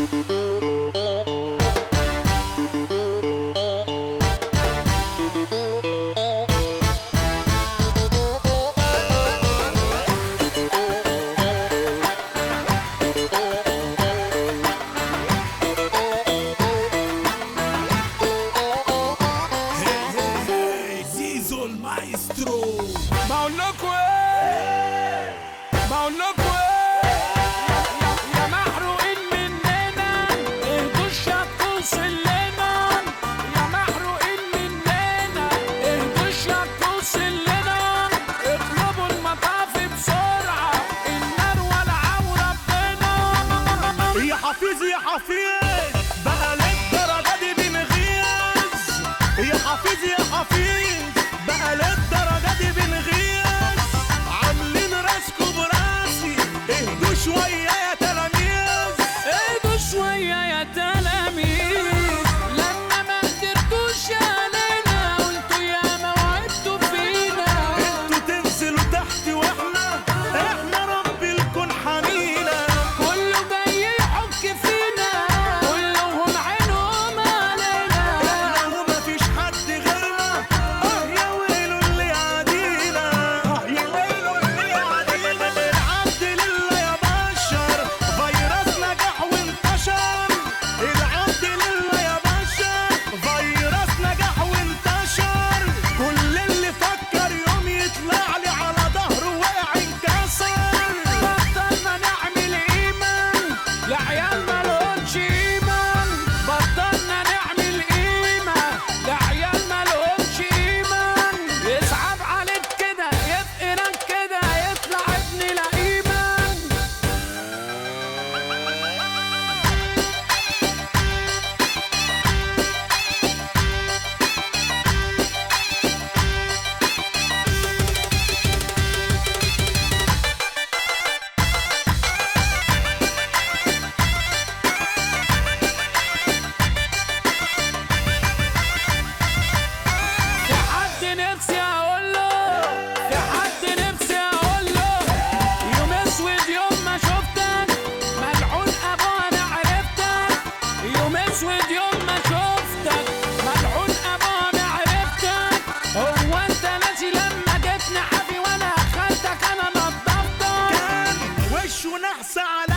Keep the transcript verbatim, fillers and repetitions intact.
بقول لكم ايه بقول لكم ايه يا محروقين مننا اهدوا الشط وصلنا، يا محروقين مننا اهدوا الشط وصلنا، اطلبوا المطاف بسرعه النار ولعه وربنا. يا حفيظ يا حفيظ بقى للدرجه دي بنغيظ، يا حفيظ يا حفيظ بقى للدرجه دي بنغيظ، عاملين راسكوا براسي اهدوا شويه يا تلاميذ، اهدوا شويه يا تلاميذ، لما ما قدرتوش علينا قلتوا يا ما وعدتوا فينا، انتوا تنزلوا تحت واحنا احنا رب الكون حمينا، كله جاي يحك فينا كلهم عينهم علينا، احنا ومفيش حد غيرنا، اه يا ويلو اللي يعادينا، اه يا ويلو اللي يعادينا، العبد لله يا بشر فيروس نجح وانتشر، العبد لله يا بشر فيروس نجح وانتشر، كل اللي فكر يوم يطلع لي على ظهره وقع انكسر، بطلنا نعمل ايمان لعيال مالهمش ايمان، بطلنا نعمل قيمه لعيال مالهمش ايمان، يصعب عليك كده يفقرك كده يطلع ابن الايمان. في حد نفسي اقول له، في حد نفسي اقول له، يوم اسود يوم ما شفتك ملعون ابو انا عرفتك، يوم اسود يوم ما شفتك ملعون ابو انا عرفتك، هو انت ناسي لما جيت نحافي وانا اخدتك انا نضفتك، كان وشه نحس على